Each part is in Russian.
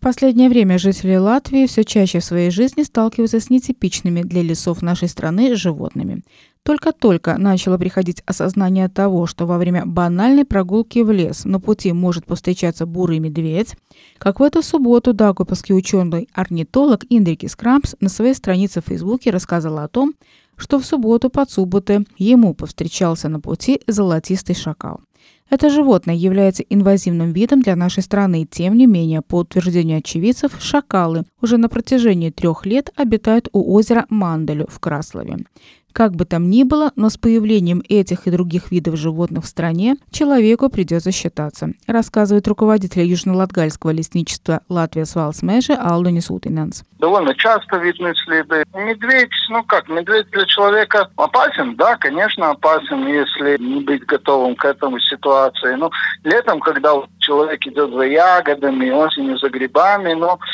последнее время жители Латвии все чаще в своей жизни сталкиваются с нетипичными для лесов нашей страны животными. Только-только начало приходить осознание того, что во время банальной прогулки в лес на пути может повстречаться бурый медведь, как в эту субботу даугавпилский ученый-орнитолог Индрикис Крампс на своей странице в Фейсбуке рассказал о том, что в субботу под Суботы ему повстречался на пути золотистый шакал. Это животное является инвазивным видом для нашей страны. Тем не менее, по утверждению очевидцев, шакалы уже на протяжении 3 лет обитают у озера Манделю в Краслове. Как бы там ни было, но с появлением этих и других видов животных в стране человеку придется считаться, рассказывает руководитель Южно-Латгальского лесничества Латвия Свалсмеже Алдонис Утиненс. Довольно часто видны следы. Медведь, медведь для человека опасен? Да, конечно, опасен, если не быть готовым к этому ситуации. Летом, когда человек идет за ягодами, осенью за грибами,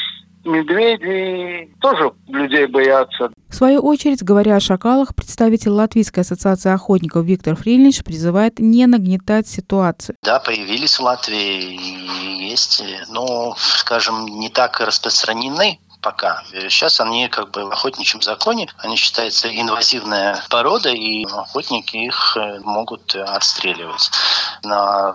медведи тоже людей боятся. В свою очередь, говоря о шакалах, представитель Латвийской ассоциации охотников Виктор Фрилинш призывает не нагнетать ситуацию. Да, появились в Латвии и есть, не так распространены пока. Сейчас они в охотничьем законе, они считаются инвазивная порода, и охотники их могут отстреливать. На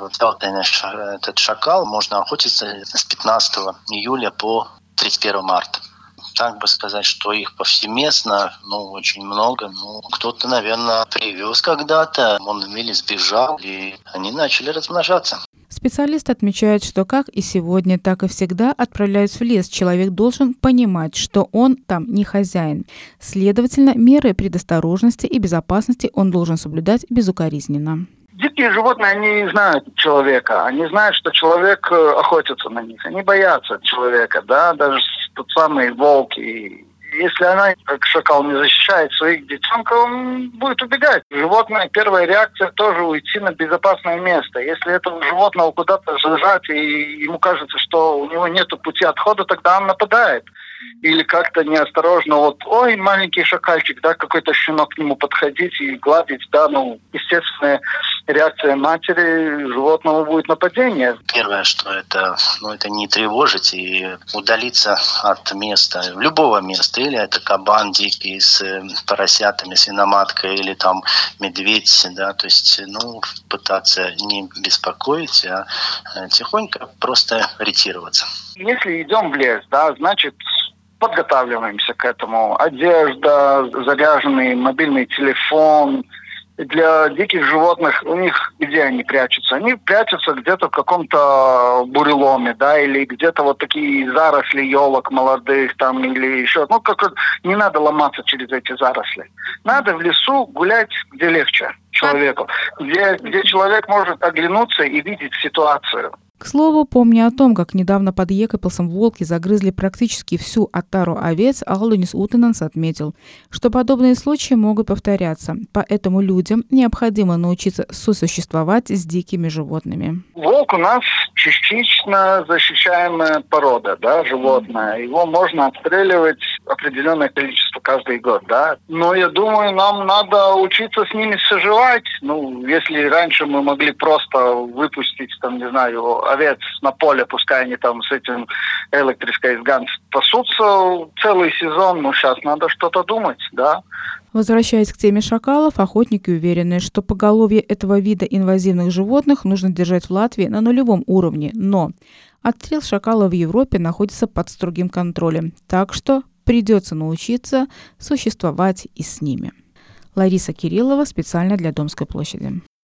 этот шакал можно охотиться с 15 июля по 31 марта. Так бы сказать, что их повсеместно, очень много. Кто-то, наверное, привез когда-то, он или сбежал, и они начали размножаться. Специалист отмечает, что как и сегодня, так и всегда, отправляясь в лес, человек должен понимать, что он там не хозяин. Следовательно, меры предосторожности и безопасности он должен соблюдать безукоризненно. Дикие животные, они знают человека, они знают, что человек охотится на них, они боятся человека, да, даже тот самый волк. И если она, как шакал, не защищает своих детенков, он будет убегать. Животное, первая реакция тоже уйти на безопасное место. Если этого животного куда-то зажать, и ему кажется, что у него нет пути отхода, тогда он нападает. Или как-то неосторожно, маленький шакальчик, да, какой-то щенок к нему подходить и гладить, да, естественная реакция матери животного будет нападение. Первое, что это не тревожить и удалиться от места, любого места, или это кабан дикий с поросятами, свиноматкой, или там медведь, да, то есть, пытаться не беспокоить, а тихонько просто ретироваться. Если идем в лес, да, значит, подготавливаемся к этому. Одежда, заряженный мобильный телефон. Для диких животных, у них где они прячутся? Они прячутся где-то в каком-то буреломе, да, или где-то такие заросли елок молодых там, или еще. Не надо ломаться через эти заросли. Надо в лесу гулять, где легче человеку, где человек может оглянуться и видеть ситуацию. К слову, помня о том, как недавно под Екапилсом волки загрызли практически всю отару овец, Алдонис Утиненс отметил, что подобные случаи могут повторяться, поэтому людям необходимо научиться сосуществовать с дикими животными. Волк у нас частично защищаемая порода, да, животное. Его можно отстреливать определенное количество каждый год, да. Но я думаю, нам надо учиться с ними соживать. Если раньше мы могли просто выпустить, овец на поле, пускай они там с этим электрической ган пасутся целый сезон, сейчас надо что-то думать, да. Возвращаясь к теме шакалов, охотники уверены, что поголовье этого вида инвазивных животных нужно держать в Латвии на нулевом уровне, но отстрел шакала в Европе находится под строгим контролем, так что придется научиться существовать и с ними. Лариса Кириллова специально для Домской площади.